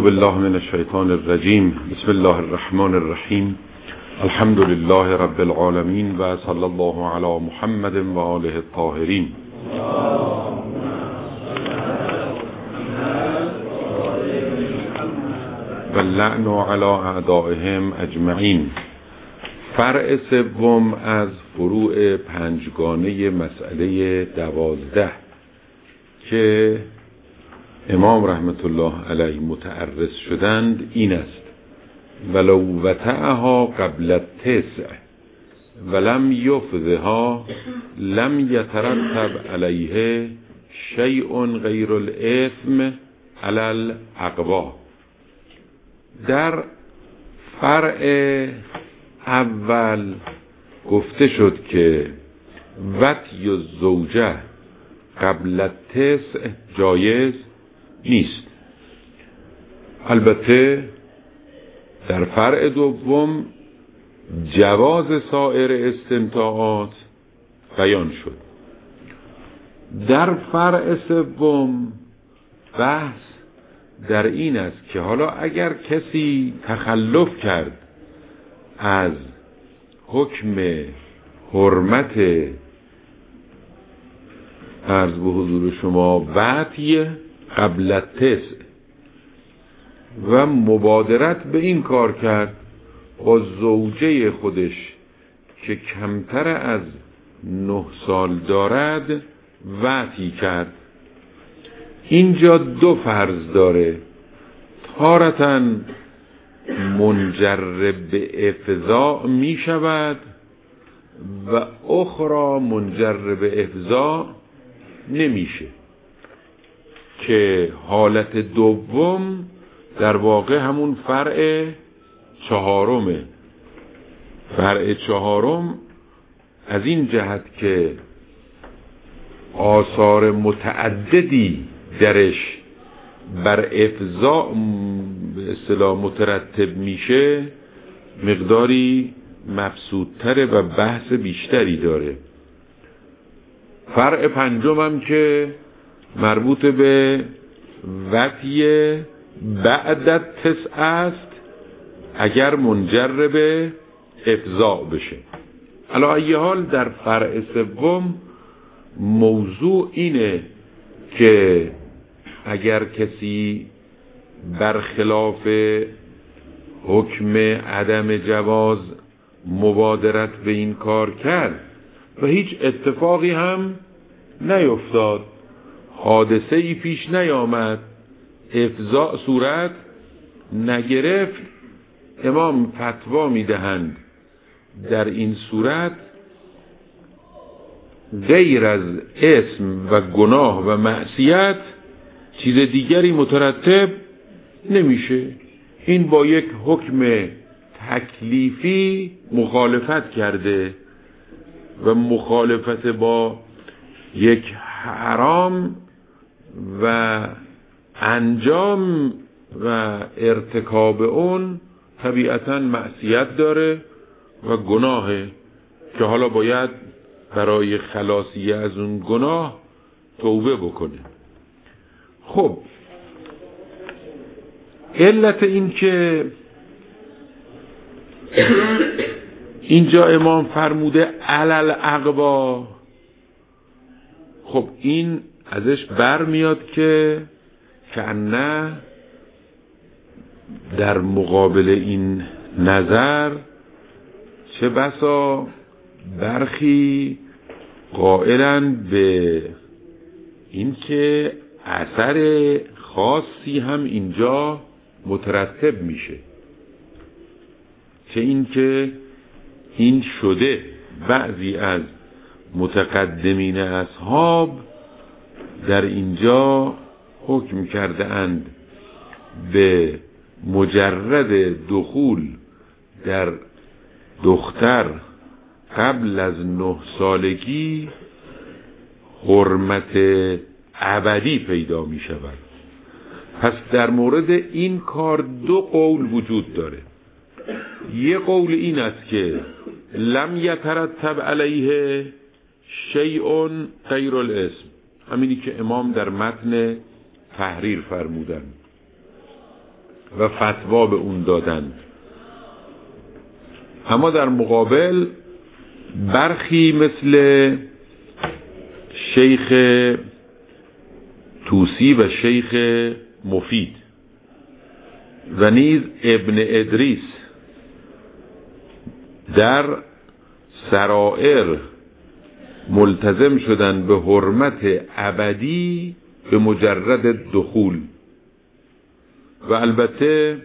بالله من الشیطان الرجیم. بسم الله الرحمن الرحیم. الحمد لله رب العالمین و صلی الله علی محمد و آله الطاهرین. و اللعن علی اعدائهم اجمعین. فرع سوم از فروع پنجگانه مسئله 12 که امام رحمت الله علیه متعرض شدند این است: ولو وطعها قبل التسع ولم یفضها لم یترتب علیه شیء غیر الاثم علی العقبا. در فرع اول گفته شد که وطی الزوجه قبل التسع جایز نیست. البته در فرع دوم جواز سایر استمتاعات بیان شد. در فرع سوم بحث در این است که حالا اگر کسی تخلف کرد از حکم حرمت عرض به حضور شما وطی قبل التسع و مبادرت به این کار کرد با زوجه خودش که کمتر از 9 سال دارد وطی کرد، اینجا دو فرض داره: تارةً منجر به افضاء می شود و اخرى منجر به افضاء نمیشه، که حالت دوم در واقع همون فرع چهارمه. فرع چهارم از این جهت که آثار متعددی درش بر افضاء به اصطلاح مترتب میشه، مقداری مبسوط‌تره و بحث بیشتری داره. فرع پنجم هم که مربوط به وطی بعد التسع است اگر منجر به افضاء بشه. علی ای حال در فرع سوم موضوع اینه که اگر کسی برخلاف حکم عدم جواز مبادرت به این کار کرد و هیچ اتفاقی هم نیفتاد، حادثه ای پیش نیامد، افضاء صورت نگرفت، امام فتوا میدهند در این صورت غیر از اسم و گناه و معصیت چیز دیگری مترتب نمیشه. این با یک حکم تکلیفی مخالفت کرده و مخالفت با یک حرام و انجام و ارتکاب اون طبیعتاً معصیت داره و گناهه که حالا باید برای خلاصی از اون گناه توبه بکنه. خب علت این که اینجا امام فرموده علل عقبا، خب این ازش برمیاد که نه در مقابل این نظر چه بسا برخی قائلن به این که اثر خاصی هم اینجا مترتب میشه، چه این که این شده بعضی از متقدمین اصحاب در اینجا حکم کرده اند به مجرد دخول در دختر قبل از 9 سالگی حرمت ابدی پیدا می شود. پس در مورد این کار 2 قول وجود داره. یه قول این است که لم یترتب علیه شیء غیر الاسم، همینی که امام در متن تحریر فرمودن. و فتوا به اون دادن. اما در مقابل برخی مثل شیخ توسی و شیخ مفید و نیز ابن ادریس در سرائر ملتزم شدن به حرمت ابدی به مجرد دخول. و البته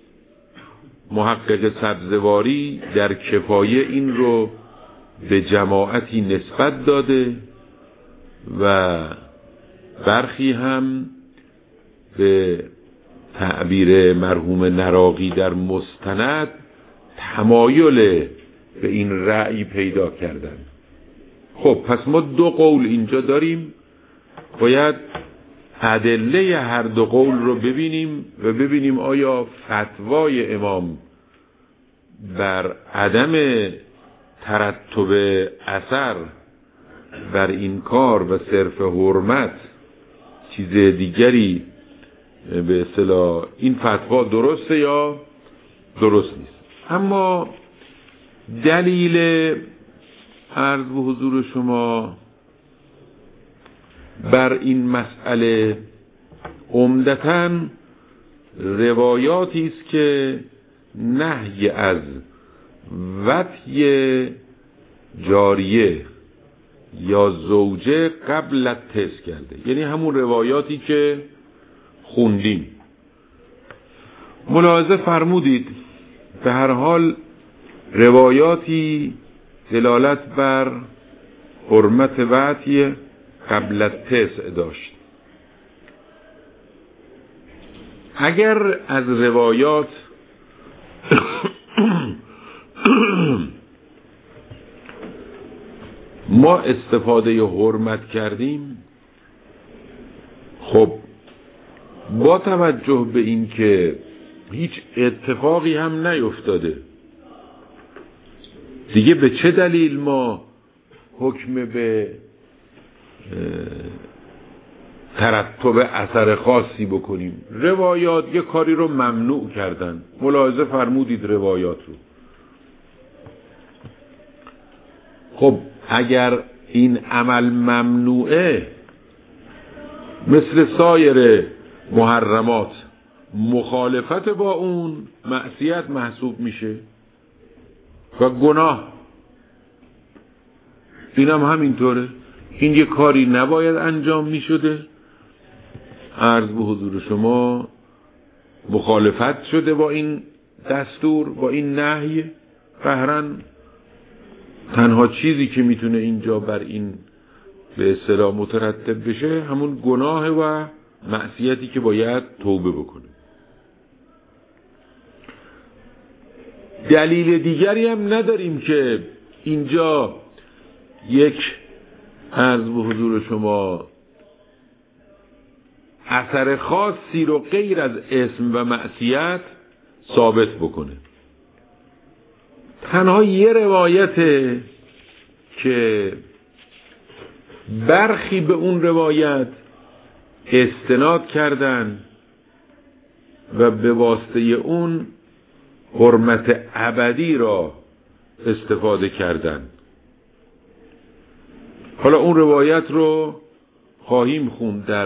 محقق سبزواری در کفایه این رو به جماعتی نسبت داده و برخی هم به تعبیر مرحوم نراقی در مستند تمایل به این رأی پیدا کردن. خب پس ما دو قول اینجا داریم، باید ادله هر دو قول رو ببینیم و ببینیم آیا فتوای امام بر عدم ترتب اثر بر این کار و صرف حرمت چیز دیگری به اصطلاح این فتوا درسته یا درست نیست. اما دلیل عرض به حضور شما بر این مسئله عمدتاً روایاتی است که نهی از وطی جاریه یا زوجه قبل الطس کرده، یعنی همون روایاتی که خوندیم. ملاحظه فرمودید به هر حال روایاتی دلالت بر حرمت وطی قبل الطس داشت. اگر از روایات ما استفاده حرمت کردیم، خب با توجه به این که هیچ اتفاقی هم نیفتاده دیگه، به چه دلیل ما حکم به ترتب اثر خاصی بکنیم؟ روایات یه کاری رو ممنوع کردن، ملاحظه فرمودید روایات رو. خب اگر این عمل ممنوعه، مثل سایر محرمات مخالفت با اون معصیت محسوب میشه و گناه. اینم همینطوره، این یه کاری نباید انجام میشده، عرض به حضور شما مخالفت شده با این دستور، با این نهی. قهرن تنها چیزی که میتونه اینجا بر این به اصطلاح مترتب بشه همون گناه و معصیتی که باید توبه بکنه. دلیل دیگری هم نداریم که اینجا یک عرض به حضور شما اثر خاصی رو غیر از اسم و معصیت ثابت بکنه. تنها یه روایته که برخی به اون روایت استناد کردن و به واسطه اون حرمت ابدی را استفاده کردن. حالا اون روایت رو خواهیم خوند در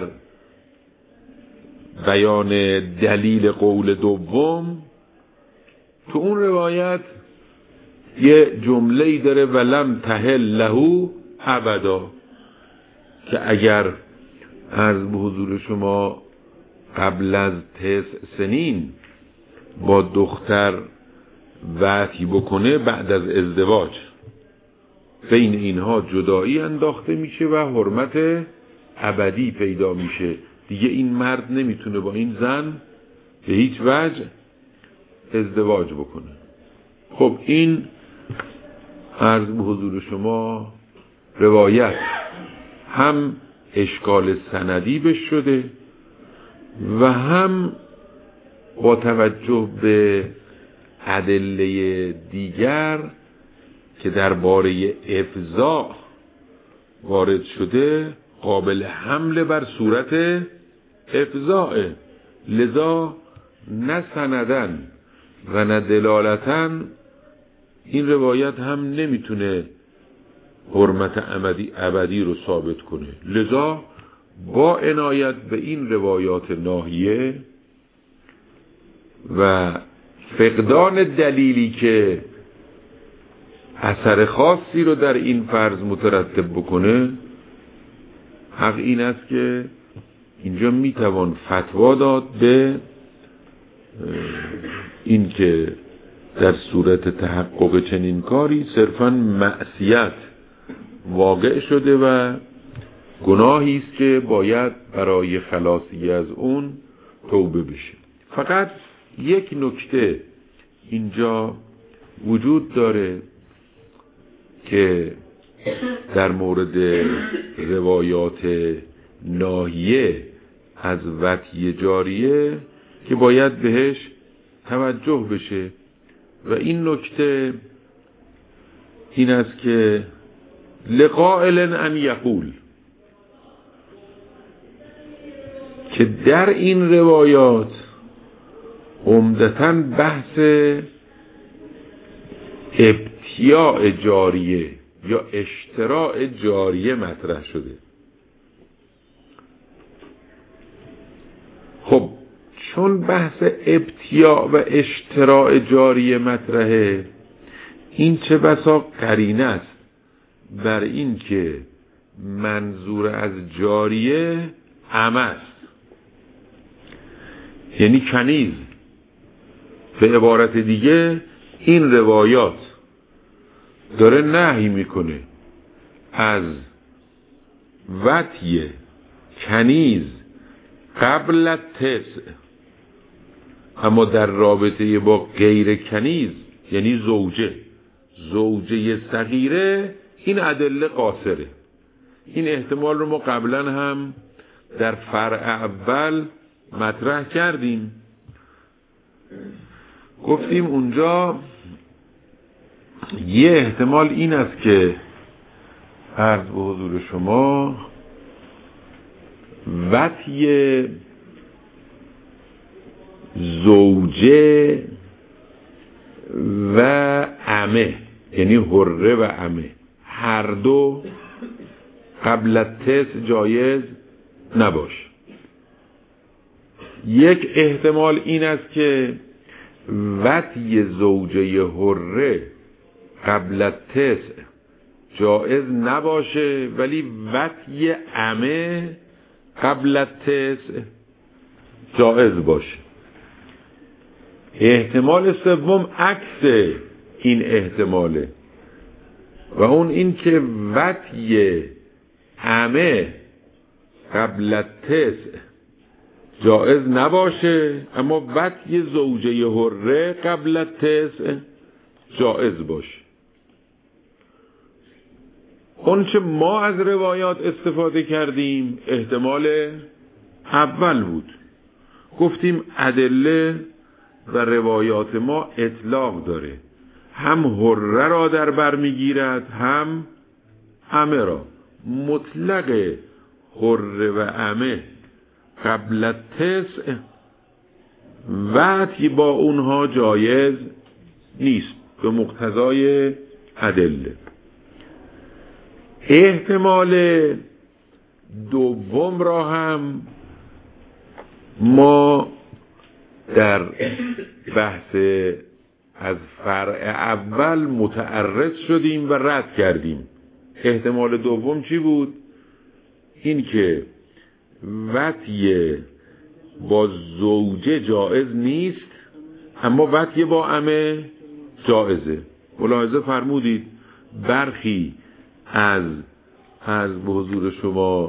بیان دلیل قول دوم. تو اون روایت یه جمله‌ای داره ولم تحل له ابدا، که اگر عرض به حضور شما قبل از 9 سنین با دختر وطی بکنه، بعد از ازدواج بین اینها جدایی انداخته میشه و حرمت ابدی پیدا میشه. دیگه این مرد نمیتونه با این زن به هیچ وجه ازدواج بکنه. خب این عرض به حضور شما روایت هم اشکال سندی بش شده و هم با توجه به ادله دیگر که درباره افضاء وارد شده قابل حمل بر صورت افضاء، لذا نه سندن و نه دلالتن این روایت هم نمیتونه حرمت ابدی رو ثابت کنه. لذا با عنایت به این روایات ناهیه و فقدان دلیلی که اثر خاصی رو در این فرض مترتب بکنه، حق این است که اینجا میتوان فتوا داد به این که در صورت تحقق چنین کاری صرفاً معصیت واقع شده و گناهی است که باید برای خلاصی از اون توبه بشه. فقط یک نکته اینجا وجود داره که در مورد روایات ناهیه از وطی جاریه که باید بهش توجه بشه و این نکته این است که لقائل ان یقول، که در این روایات عمدتاً بحث ابتیاع جاریه یا اشتراع جاریه مطرح شده. خب چون بحث ابتیاع و اشتراع جاریه مطرحه، این چه بسا قرینه است بر این که منظور از جاریه عمه است، یعنی کنیز. به عبارت دیگه این روایات داره نهی میکنه از وطی کنیز قبل التسع، اما در رابطه با غیر کنیز یعنی زوجه صغیره این ادله قاصره. این احتمال رو ما قبلا هم در فرع اول مطرح کردیم. گفتیم اونجا یه احتمال این است که عرض به حضور شما وطی زوجه و عمه یعنی حره و عمه هر دو قبل التسع جایز نباشه. یک احتمال این است که وطی زوجه حره قبل التسع جایز نباشه ولی وطی عمه قبل التسع جایز باشه. احتمال سوم عکس این احتماله و اون این که وطی عمه قبل التسع جایز نباشه اما وطی زوجه حره قبل التسع جایز باشه. اون چه ما از روایات استفاده کردیم احتمال اول بود. گفتیم ادله و روایات ما اطلاق داره، هم حره را در بر میگیرد هم عمه را. مطلق حره و عمه قبل التسع وطی با اونها جایز نیست به مقتضای ادله. احتمال دوم را هم ما در بحث از فرع اول متعرض شدیم و رد کردیم. احتمال دوم چی بود؟ این که وطی با زوجه جایز نیست اما وطی با عمه جایزه. ملاحظه فرمودید برخی از به حضور شما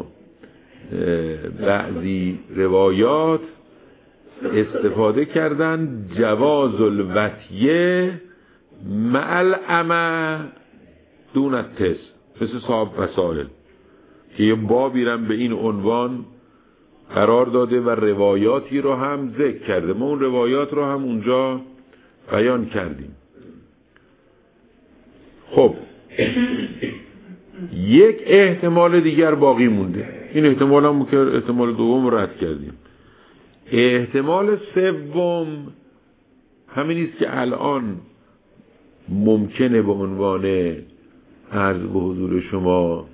بعضی روایات استفاده کردن جواز الوطیه مع العمه دون التسع، مثل صاحب وسائل که یه بابی رو به این عنوان قرار داده و روایاتی رو هم ذکر کرده. ما اون روایات رو هم اونجا بیان کردیم. خب یک احتمال دیگر باقی مونده. این احتمال هم که احتمال دوم رد کردیم. احتمال سوم همین است که الان ممکنه به عنوان عرض به حضور شما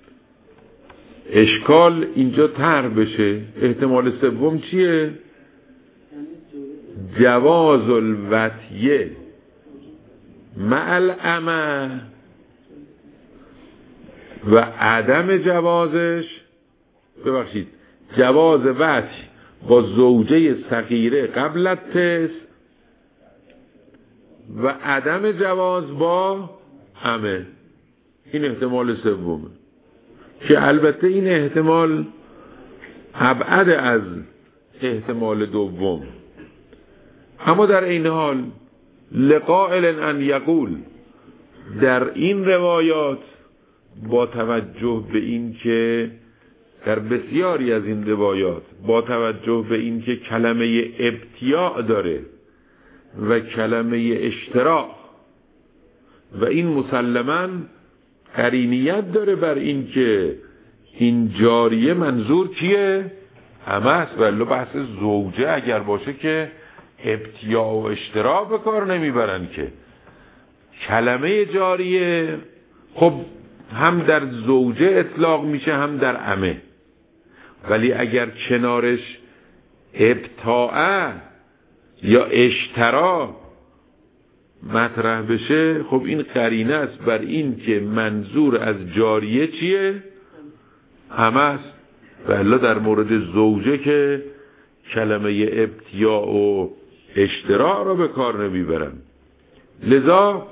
اشکال اینجا طرح بشه. احتمال سوم چیه؟ جواز الوطیه مع العمى و عدم جوازش، ببخشید جواز وطی با زوجه صغیره قبل التس و عدم جواز با عمه. این احتمال سومه که البته این احتمال ابعد از احتمال دوم، اما در این حال لقائل ان یقول در این روایات با توجه به این که در بسیاری از این روایات با توجه به این که کلمه ابتیاع داره و کلمه اشتراع و این مسلماً قرینیت داره بر این که این جاریه منظور کیه؟ همه است. ولی بحث زوجه اگر باشه که ابتیاع و اشتراع به کار نمیبرن که. کلمه جاریه خب هم در زوجه اطلاق میشه هم در عمه، ولی اگر کنارش ابتاع یا اشتراع مطرح بشه خب این قرینه است بر این که منظور از جاریه چیه؟ همه است. ولی در مورد زوجه که کلمه ابتیاع و اشتراع را به کار نمیبرن، لذا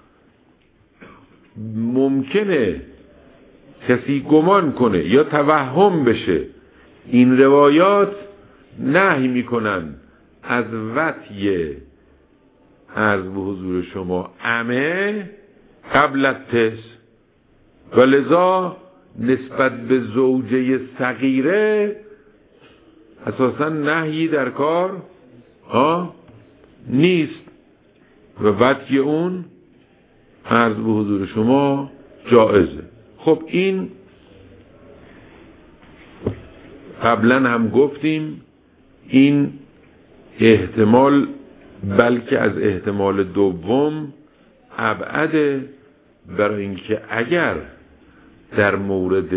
ممکنه کسی گمان کنه یا توهم بشه این روایات نهی میکنن از وطی عرض به حضور شما عمه قبل التس و لذا نسبت به زوجه صغیره اساسا نهی در کار نیست و وطی اون عرض به حضور شما جائزه. خب این قبلا هم گفتیم این احتمال بلکه از احتمال دوم ابعده، برای اینکه اگر در مورد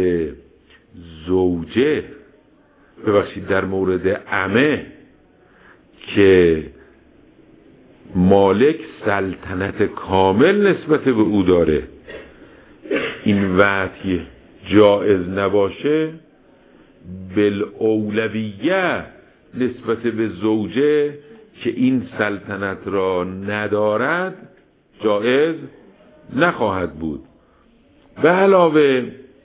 زوجه ببخشید در مورد عمه که مالک سلطنت کامل نسبت به او داره این وطی جائز نباشه، بالاولویه نسبت به زوجه که این سلطنت را ندارد جائز نخواهد بود. به علاوه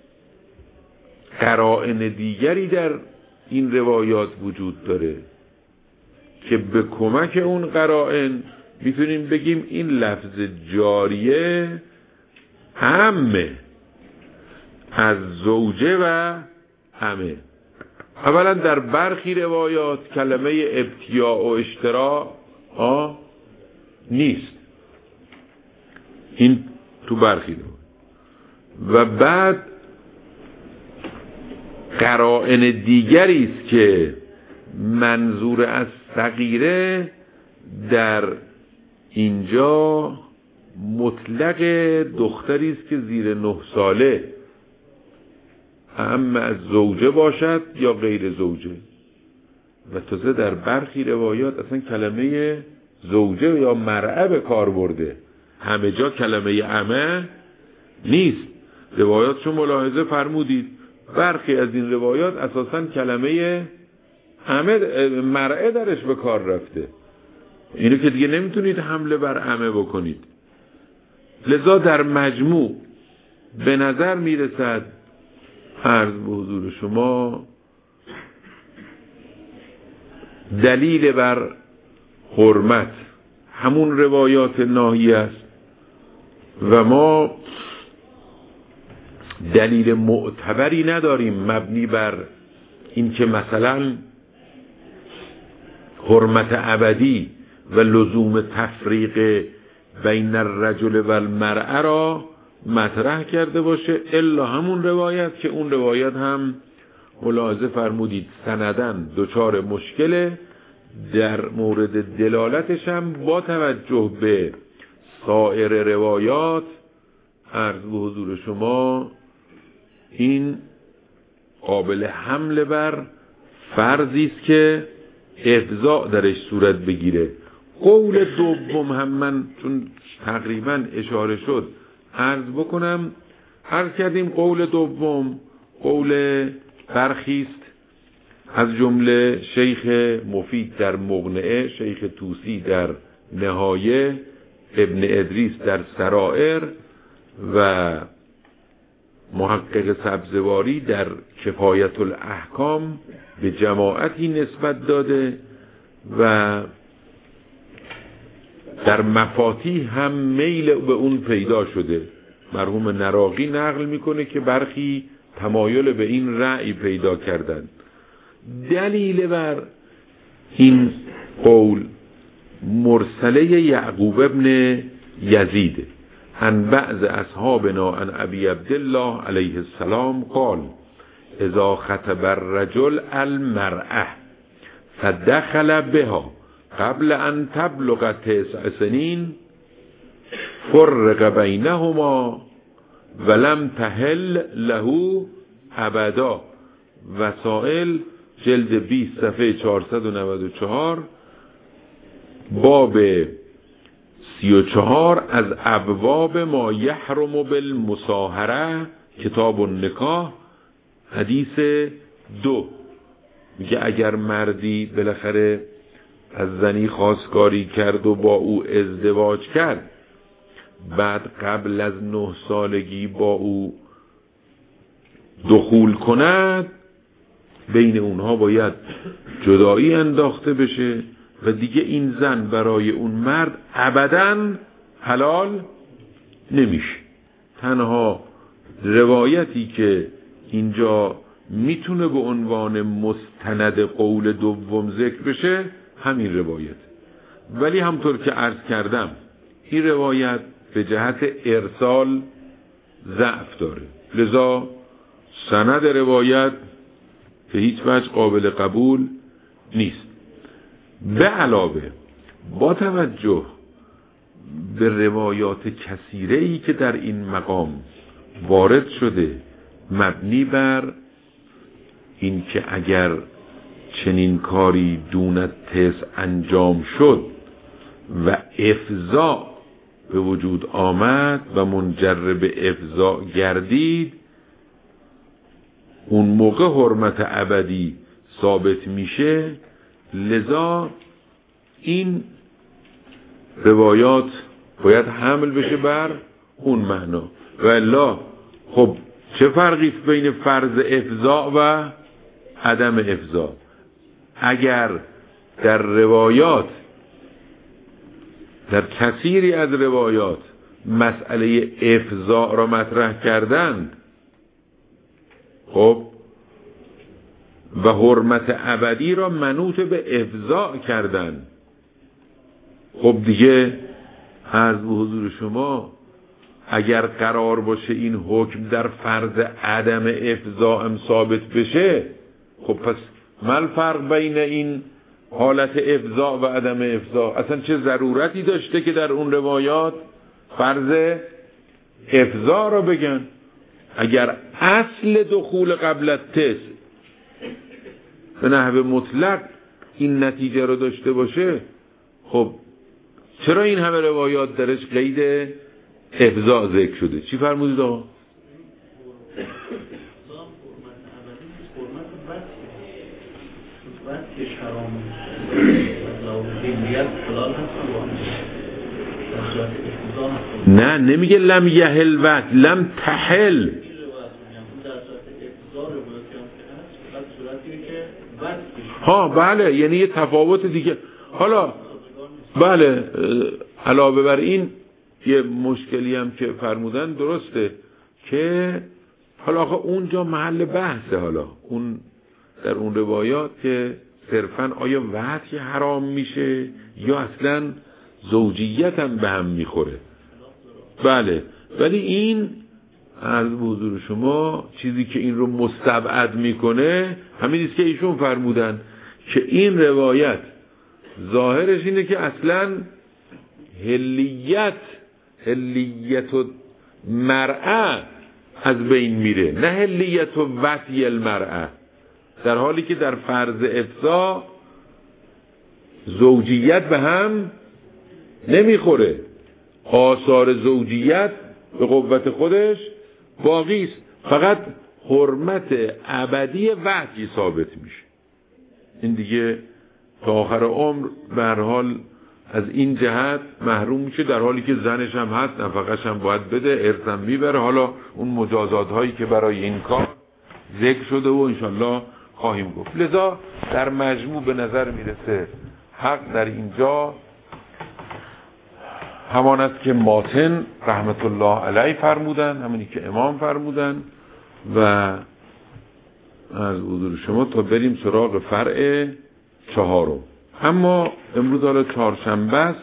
قرائن دیگری در این روایات وجود داره که به کمک اون قرائن میتونیم بگیم این لفظ جاریه همه از زوجه و همه. اولا در برخی روایات کلمه ابتیاع و اشتراع نیست، این تو برخی روایات. و بعد قرائن دیگری است که منظور از صغیره در اینجا مطلق دختری است که زیر 9 ساله، اما از زوجه باشد یا غیر زوجه. و تازه در برخی روایات اصلا کلمه زوجه یا مرأه به کار برده، همه جا کلمه عمه نیست. روایاتشو ملاحظه فرمودید، برخی از این روایات اساسا کلمه مرأه درش به کار رفته، اینو که دیگه نمیتونید حمله بر عمه بکنید. لذا در مجموع به نظر میرسد عرض به حضور شما دلیل بر حرمت همون روایات ناهی است و ما دلیل معتبری نداریم مبنی بر این که مثلا حرمت ابدی و لزوم تفریق بین الرجل و المرأه را مطرح کرده باشه، الا همون روایت که اون روایت هم ملاحظه فرمودید سندن دچار مشکله، در مورد دلالتش هم با توجه به سایر روایات عرض به حضور شما این قابل حمل بر فرضی است که افضاء درش صورت بگیره. قول دوم هم من چون تقریبا اشاره شد عرض بکنم. عرض کردیم قول دوم قول برخیست از جمله شیخ مفید در مقنعه، شیخ طوسی در نهایه، ابن ادریس در سرائر و محقق سبزواری در کفایت الاحکام به جماعتی نسبت داده و در مفاتیح هم میل به اون پیدا شده. مرحوم نراقی نقل میکنه که برخی تمایل به این رأی پیدا کردند. دلیل بر این قول مرسله یعقوب ابن یزید عن بعض اصحابنا عن ابی عبدالله علیه السلام قال اذا خطب الرجل المرأة فدخل بها قبل ان تبلغ 9 سنین فرق بینهما ولم تحل له ابدا. وسائل جلد 20 صفحه 494 باب 34 از ابواب ما یحرم بالمصاهره کتاب النکاح حدیث 2 میگه اگر مردی بالاخره از زنی خواستگاری کرد و با او ازدواج کرد، بعد قبل از 9 سالگی با او دخول کند، بین اونها باید جدایی انداخته بشه و دیگه این زن برای اون مرد ابداً حلال نمیشه. تنها روایتی که اینجا میتونه به عنوان مستند قول دوم ذکر بشه همین روایت، ولی همطور که عرض کردم این روایت به جهت ارسال ضعف داره، لذا سند روایت به هیچ وجه قابل قبول نیست. به علاوه با توجه به روایات کثیره‌ای که در این مقام وارد شده مبنی بر این که اگر چنین کاری دون تس انجام شد و افضاء به وجود آمد و منجر به افضاء گردید، اون موقع حرمت ابدی ثابت میشه. لذا این روایات باید حمل بشه بر اون معنا. و الا خب چه فرقی بین فرض افضاء و عدم افضاء؟ اگر در روایات، در کثیری از روایات مسئله افضاء را مطرح کردند، خب و حرمت ابدی را منوط به افضاء کردند، خب دیگه عرض به حضور شما اگر قرار باشه این حکم در فرض عدم افضاء هم ثابت بشه، خب پس ما فرق بین این حالت افضاء و عدم افضاء؟ اصلا چه ضرورتی داشته که در اون روایات فرض افضاء را بگن؟ اگر اصل دخول قبل التس به نحو مطلق این نتیجه رو داشته باشه، خب چرا این همه روایات درش قید افضاء ذکر شده؟ چی فرمودید آقا؟ نه نمیگه لم یحل وقت، لم تحل. ها بله، یعنی یه تفاوت دیگه. حالا بله، علاوه بر این یه مشکلی هم که فرمودن درسته که حالا آخه اونجا محل بحثه، حالا اون در اون روایات که صرفاً آیا وحی حرام میشه یا اصلاً زوجیت هم به هم میخوره. بله، ولی این از حضور شما چیزی که این رو مستبعد میکنه همین است که ایشون فرمودن که این روایت ظاهرش اینه که اصلا هلیت و مرأة از بین میره، نه هلیت و وطی المرأة، در حالی که در فرض افضا زوجیت به هم نمیخوره، آثار زوجیت به قوت خودش باقی است، فقط حرمت ابدی وحی ثابت میشه. این دیگه تا آخر عمر به هر حال از این جهت محروم میشه، در حالی که زنش هم هست، نفقش هم باید بده، ارث هم میبره. حالا اون مجازات هایی که برای این کار ذکر شده و انشالله خواهیم گفت. لذا در مجموع به نظر میرسه حق در اینجا همان است که ماتن رحمت الله علیه فرمودن، همونی که امام فرمودن. و از حضور شما تا بریم سراغ فرع چهارم. اما امروز حالا چهارشنبه است،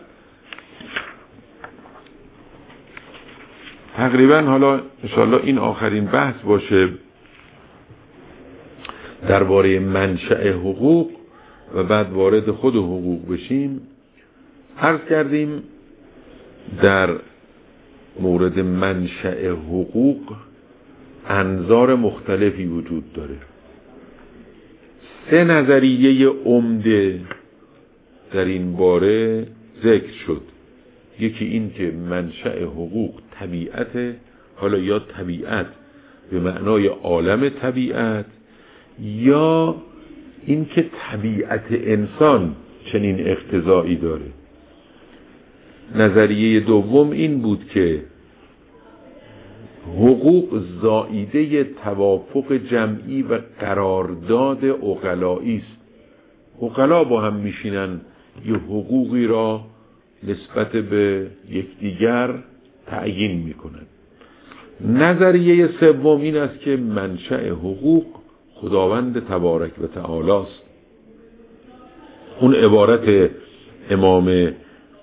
تقریبا حالا انشاءالله این آخرین بحث باشه درباره منشأ حقوق و بعد وارد خود حقوق بشیم. عرض کردیم در مورد منشأ حقوق انظار مختلفی وجود داره. 3 نظریه عمده در این باره ذکر شد. یکی این که منشأ حقوق طبیعت، حالا یا طبیعت به معنای عالم طبیعت، یا این که طبیعت انسان چنین اقتضایی داره. نظریه دوم این بود که حقوق زائیده توافق جمعی و قرارداد عقلایی است. عقلا با هم میشینن یه حقوقی را نسبت به یکدیگر تعیین میکنن. نظریه سوم این است که منشأ حقوق خداوند تبارک و تعالی است. اون عبارت امام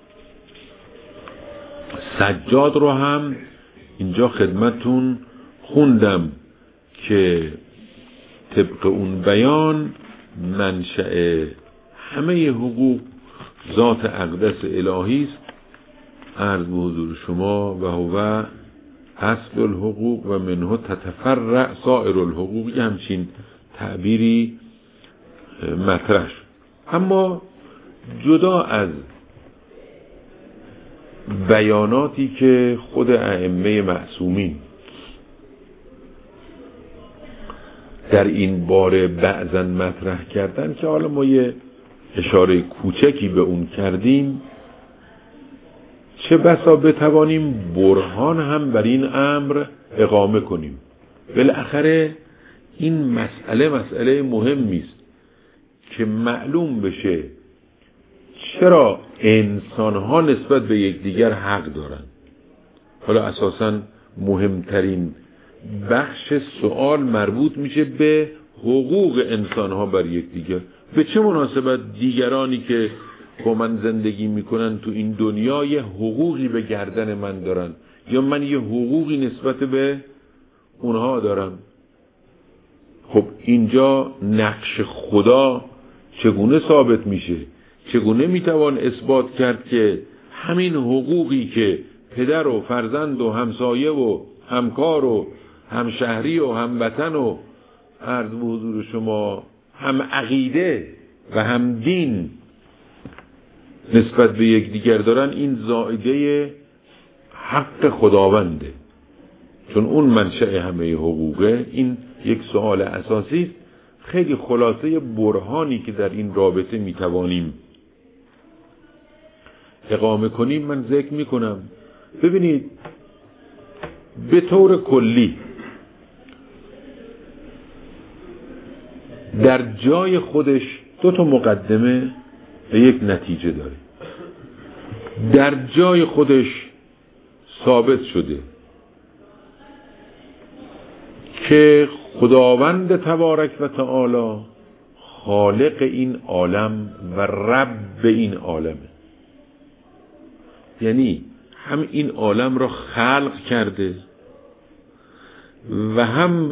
سجاد رو هم اینجا خدمتون خوندم که طبق اون بیان منشأ همه حقوق ذات اقدس الهی است. عرض به حضور شما و هو اصل الحقوق و منه تتفرع سائر الحقوق، همچین تعبیری مطرح شد. اما جدا از بیاناتی که خود ائمه معصومین در این باره بعضا مطرح کردن که حالا ما یه اشاره کوچکی به اون کردیم، چه بسا بتوانیم برهان هم بر این امر اقامه کنیم. بالاخره این مسئله مهمی است که معلوم بشه چرا انسان‌ها نسبت به یکدیگر حق دارن. حالا اساساً مهمترین بخش سوال مربوط میشه به حقوق انسان‌ها بر یکدیگر. به چه مناسبت دیگرانی که با من زندگی میکنن تو این دنیا یه حقوقی به گردن من دارن یا من یه حقوقی نسبت به اونها دارم؟ خب اینجا نقش خدا چگونه ثابت میشه؟ چگونه میتوان اثبات کرد که همین حقوقی که پدر و فرزند و همسایه و همکار و همشهری و هموطن و عرض به حضور شما هم عقیده و هم دین نسبت به یکدیگر دارن، این زائیده حق خداونده، چون اون منشأ همه حقوقه. این یک سوال اساسی است. خیلی خلاصه برهانی که در این رابطه میتوانیم اقامه کنیم من ذکر میکنم. ببینید به طور کلی در جای خودش 2 مقدمه به یک نتیجه داره. در جای خودش ثابت شده که خداوند تبارک و تعالی خالق این عالم و رب این عالمه. یعنی هم این عالم را خلق کرده، و هم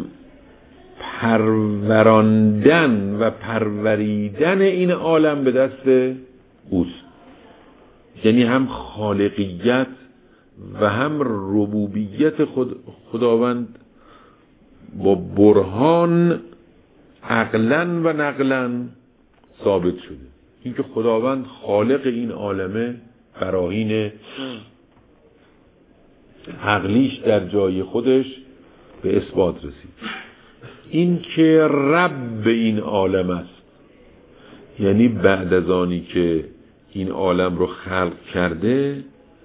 پروراندن و پروریدن این عالم به دست اوست. یعنی هم خالقیت و هم ربوبیت خداوند با برهان عقلاً و نقلاً ثابت شده. اینکه خداوند خالق این عالمه براهین عقلیش در جای خودش به اثبات رسید. این که رب این عالم است، یعنی بعد از آنی که این عالم رو خلق کرده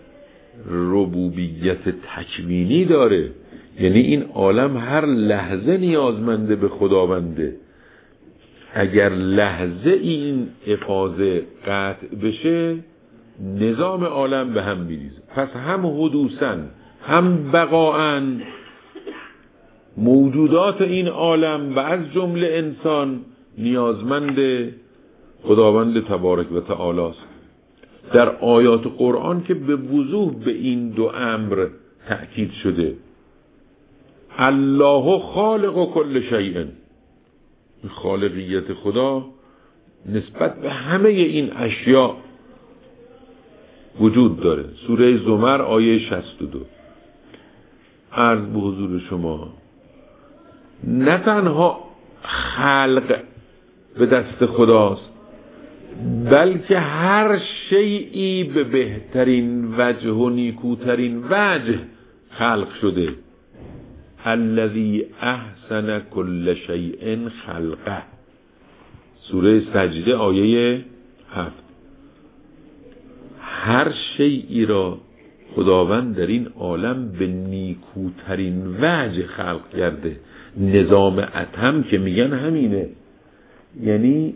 ربوبیت تکوینی داره، یعنی این عالم هر لحظه نیازمنده به خداونده. اگر لحظه این افاضه قطع بشه نظام عالم به هم میریزه. پس هم حدوثاً هم بقاءً موجودات این عالم و از جمله انسان نیازمند خداوند تبارک و تعالی است. در آیات قرآن که به وضوح به این دو امر تأکید شده، الله خالق کل شیء، خالقیت خدا نسبت به همه این اشیاء وجود داره. سوره زمر آیه 62. عرض به حضور شما نه تنها خلق به دست خداست، بلکه هر شیئی به بهترین وجه و نیکوترین وجه خلق شده. الذی احسن کل شیء خلقه، سوره سجده آیه 7. هر شیئی را خداوند در این عالم به نیکوترین وجه خلق کرده. نظام اتم که میگن همینه، یعنی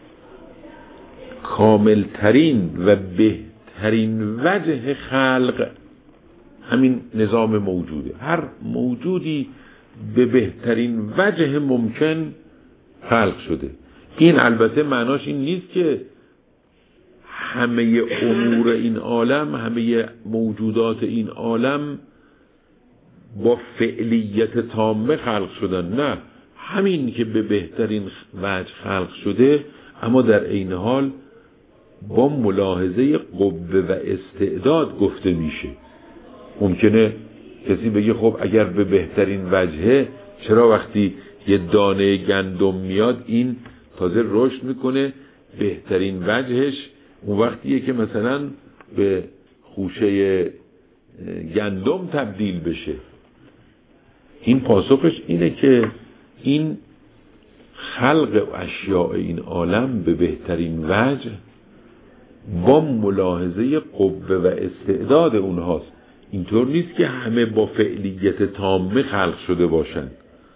کاملترین و بهترین وجه خلق همین نظام موجوده. هر موجودی به بهترین وجه ممکن خلق شده. این البته معناش این نیست که همه امور این عالم، همه موجودات این عالم با فعلیت تامه خلق شدن. نه، همین که به بهترین وجه خلق شده، اما در این حال با ملاحظه قوه و استعداد گفته میشه. ممکنه کسی بگه خب اگر به بهترین وجهه، چرا وقتی یه دانه گندم میاد این تازه رشد میکنه، بهترین وجهش اون وقتیه که مثلا به خوشه گندم تبدیل بشه؟ این پاسخش اینه که این خلق اشیاء این عالم به بهترین وجه با ملاحظه قوه و استعداد اونهاست. اینطور نیست که همه با فعلیت تامه خلق شده باشند.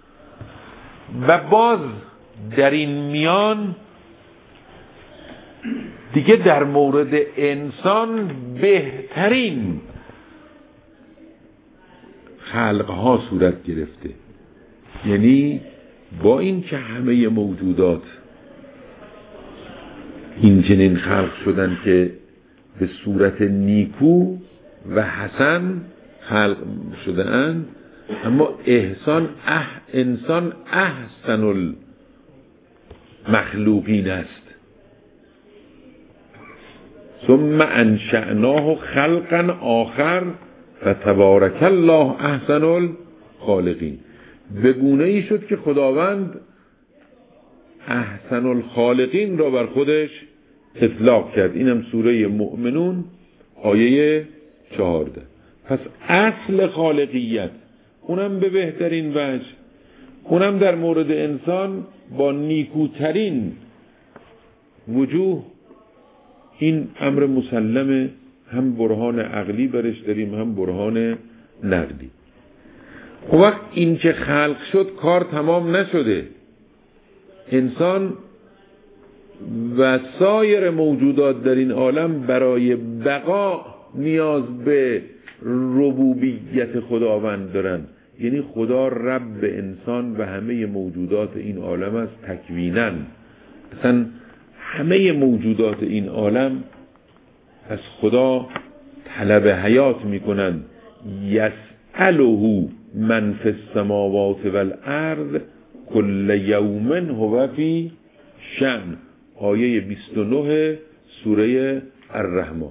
و باز در این میان دیگه در مورد انسان بهترین خلقها صورت گرفته. یعنی با این که همه موجودات این چنین خلق شدن که به صورت نیکو و حسن خلق شدن، اما انسان احسن المخلوقین است. ثم انشأناه خلقا آخر فتبارک الله احسن الخالقین. به گونه ای شد که خداوند احسن الخالقین را بر خودش اطلاق کرد. اینم سوره مؤمنون آیه 14. پس اصل خالقیت اونم به بهترین وجه، اونم در مورد انسان با نیکوترین وجوه. این امر مسلمه، هم برهان عقلی برش داریم هم برهان نقلی. وقت این که خلق شد کار تمام نشده. انسان و سایر موجودات در این عالم برای بقا نیاز به ربوبیت خداوند دارن. یعنی خدا رب انسان و همه موجودات این عالم است تکویناً. اصلا همه موجودات این عالم از خدا طلب حیات میکنن. یسأله من فی السماوات والارض کل یوم هو فی شأن. آیه 29 سوره الرحمن.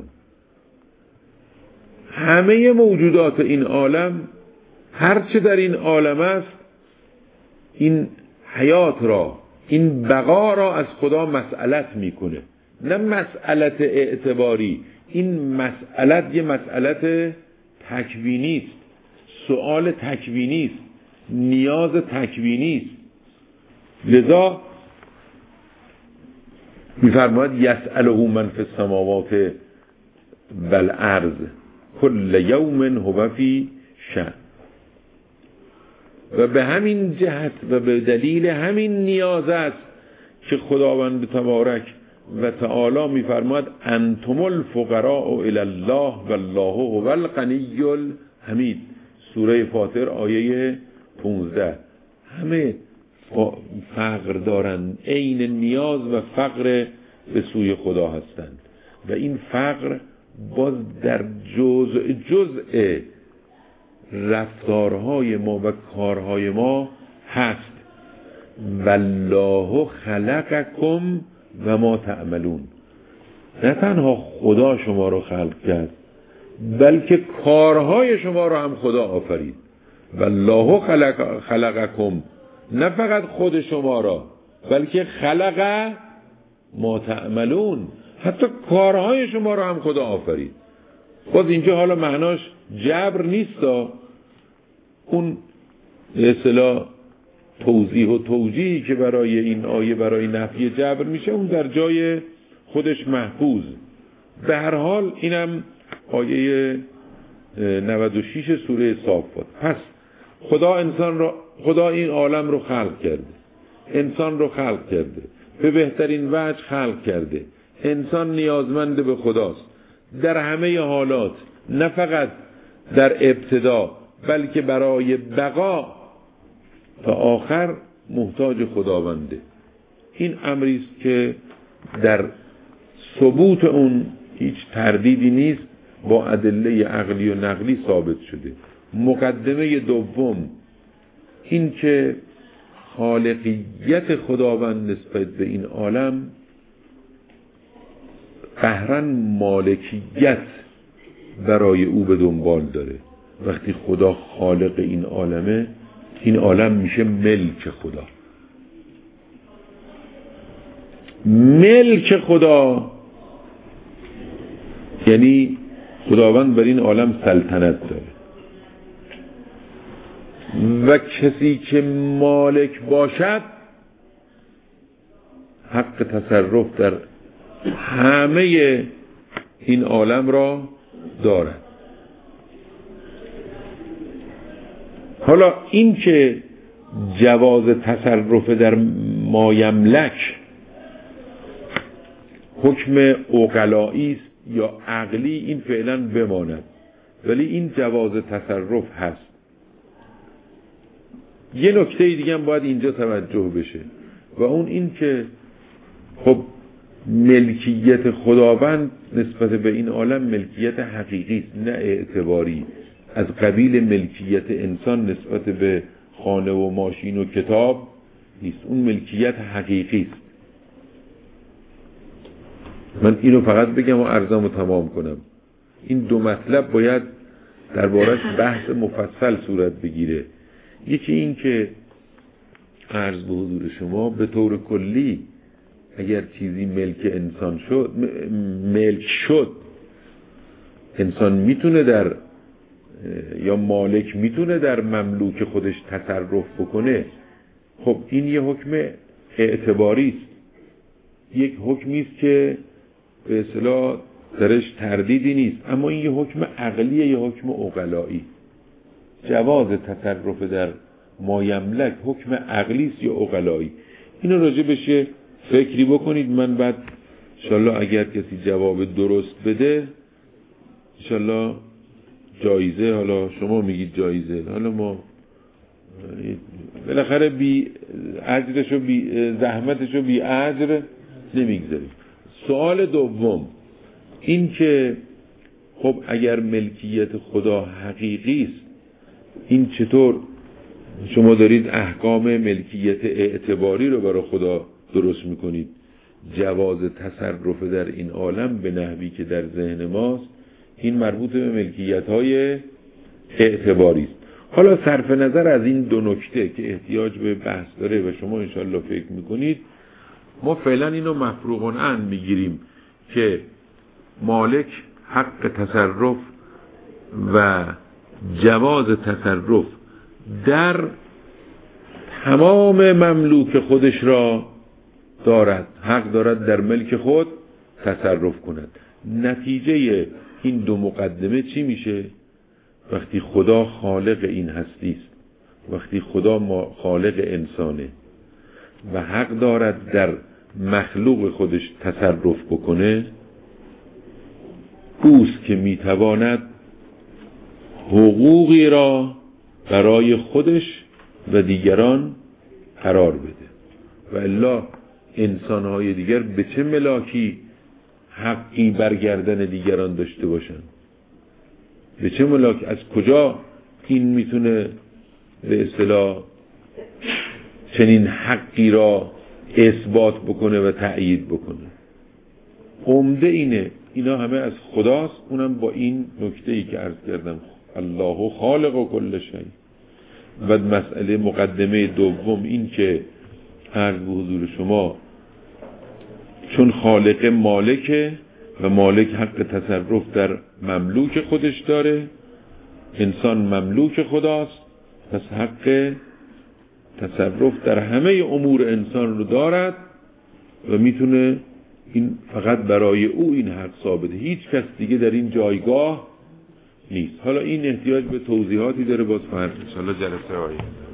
همه موجودات این عالم، هر چه در این عالم است، این حیات را، این بقا را از خدا مسئلت میکنه. نه مسئلت اعتباری، این مسئلت یه مسئلت تکوینی است، سؤال تکوینی است، نیاز تکوینی است. لذا میفرماید یسأله من فی السماوات والارض کل یوم هو فی شأن. و به همین جهت و به دلیل همین نیاز است که خداوند تبارک و تعالی میفرماید انتم الفقراء الی الله والله هو الغنی الحمید. سوره فاطر آیه 15. همه فقر دارند، عین نیاز و فقر به سوی خدا هستند و این فقر باز در جزء رفتارهای ما و کارهای ما هست. والله خلقکم و ما تعملون. نه تنها خدا شما رو خلق کرد، بلکه کارهای شما رو هم خدا آفرید. والله خلقکم، نه فقط خود شما را، بلکه خلق ما تعملون، حتی کارهای شما را هم خدا آفرید. باز اینجا حالا معناش جبر نیست، اون اصطلاح توضیح و توجیهی که برای این آیه برای نفی جبر میشه اون در جای خودش محفوظ. به هر حال اینم آیه 96 سوره صافات. پس خدا این عالم رو خلق کرده، انسان رو خلق کرده، به بهترین وجه خلق کرده. انسان نیازمند به خداست در همه حالات، نه فقط در ابتدا، بلکه برای بقا تا آخر محتاج خداونده. این امری است که در ثبوت اون هیچ تردیدی نیست، با ادله عقلی و نقلی ثابت شده. مقدمه دوم این که خالقیت خداوند نسبت به این عالم قهرن مالکیت برای او به دنبال داره. وقتی خدا خالق این عالمه، این عالم میشه ملک خدا. ملک خدا یعنی خداوند بر این عالم سلطنت داره و کسی که مالک باشد حق تصرف در همه این عالم را دارد. حالا این که جواز تصرف در مایملک حکم عقلایی است یا عقلی، این فعلا بماند، ولی این جواز تصرف هست. یه نکته دیگه هم باید اینجا توجه بشه و اون این که خب ملکیت خداوند نسبت به این عالم ملکیت حقیقی است، نه اعتباری، از قبیل ملکیت انسان نسبت به خانه و ماشین و کتاب نیست. اون ملکیت حقیقی است. من اینو فقط بگم و عرضمو تمام کنم. این دو مطلب باید دربارش بحث مفصل صورت بگیره. یکی این که عرض به حضور شما به طور کلی اگر چیزی ملک انسان شد، ملک شد، انسان میتونه در یا مالک میتونه در مملوک خودش تصرف بکنه. خب این یه حکم اعتباری است، یک حکمی است که به اصطلاح درش تردیدی نیست، اما این یه حکم عقلیه، یه حکم عقلایی. جواز تصرف در مایملک حکم عقلی است یا عقلایی؟ اینو راجع بشه فکری بکنید. من بعد انشالله اگر کسی جواب درست بده انشالله جایزه، حالا شما میگید جایزه، حالا ما بالاخره بی اجرشو بی زحمتشو بی اجر نمیگذاریم. سوال دوم این که خب اگر ملکیت خدا حقیقی است، این چطور شما دارید احکام ملکیت اعتباری رو برای خدا درست میکنید؟ جواز تصرف در این عالم به نحوی که در ذهن ماست، این مربوط به ملکیت‌های اعتباری است. حالا صرف نظر از این دو نکته که احتیاج به بحث داره و شما انشالله فکر میکنید، ما فعلا اینو مفروغ عن میگیریم که مالک حق تصرف و جواز تصرف در تمام مملوک خودش را دارد، حق دارد در ملک خود تصرف کند. نتیجه این دو مقدمه چی میشه؟ وقتی خدا خالق این هستی است، وقتی خدا خالق انسانه و حق دارد در مخلوق خودش تصرف بکنه، اوست که میتواند حقوقی را برای خودش و دیگران قرار بده. و الا انسانهای دیگر به چه ملاکی حقی برگردن دیگران داشته باشن؟ به چه ملاک؟ از کجا این میتونه به اصطلاح چنین حقی را اثبات بکنه و تأیید بکنه؟ عمده اینه، اینا همه از خداست. اونم با این نکته‌ای که عرض کردم، الله خالق و کل شیء. و مسئله مقدمه دوم این که عرض به حضور شما، چون خالق مالکه و مالک حق تصرف در مملوک خودش داره، انسان مملوک خداست، پس حق تصرف در همه امور انسان رو دارد و میتونه این فقط برای او این حق ثابته، هیچ کس دیگه در این جایگاه نیست. حالا این احتیاج به توضیحاتی داره، باز فرق ان شاء الله جلسه آینده.